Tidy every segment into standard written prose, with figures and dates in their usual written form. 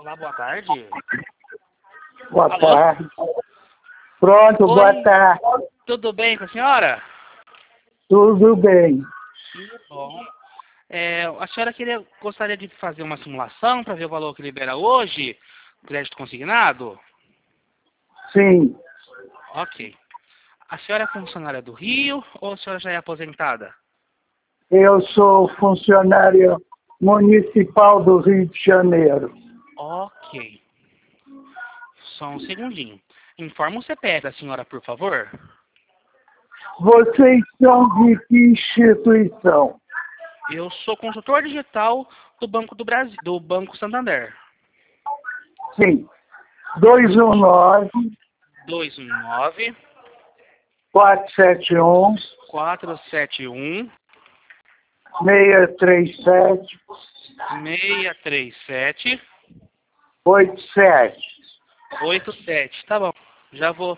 Olá, boa tarde. Boa Alô? tarde. Pronto, Oi. boa tarde. Tudo bem com a senhora? Tudo bem. Que bom. A senhora gostaria de fazer uma simulação para ver o valor que libera hoje, crédito consignado? Sim, Ok. A senhora é funcionária do Rio ou a senhora já é aposentada? eu sou funcionário municipal do Rio de Janeiro. Ok. Só um segundinho. Informa o CPF da senhora, por favor. Vocês são de que instituição? Eu sou consultor digital do Banco do Brasil, do Banco Santander. Sim. 219 219 471 471 637 637 87. 87. Tá bom. Já vou.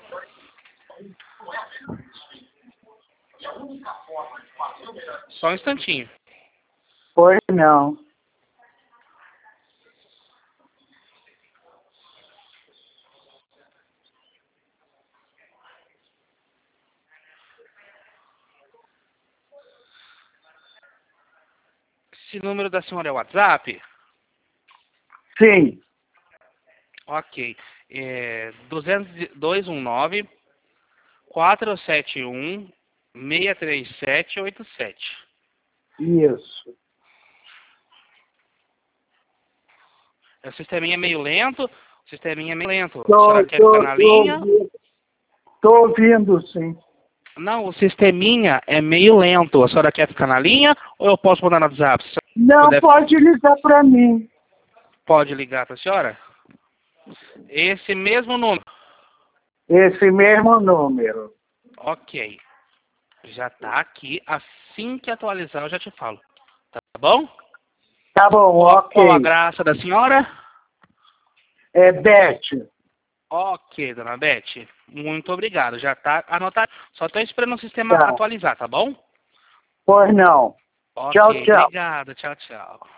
Só um instantinho. Pois não. Esse número da senhora é o WhatsApp? Sim, Ok. 219 471 637 87. isso. O sisteminha é meio lento. O sisteminha é meio lento. A senhora quer ficar na linha? Tô ouvindo, sim. Não, o sisteminha é meio lento. A senhora quer ficar na linha ou eu posso mandar no WhatsApp? Se a senhora Não, puder, pode ligar para mim. pode ligar para a senhora? Esse mesmo número. Esse mesmo número. Ok. Já tá aqui. Assim que atualizar, eu já te falo. Tá bom? Tá bom, Qual a ok. graça da senhora? É Beth. Ok, dona Beth. Muito obrigado. Já tá anotado. Só tô esperando o sistema Tá. atualizar, tá bom? Pois não. Ok, Tchau, tchau. obrigado. Tchau, tchau.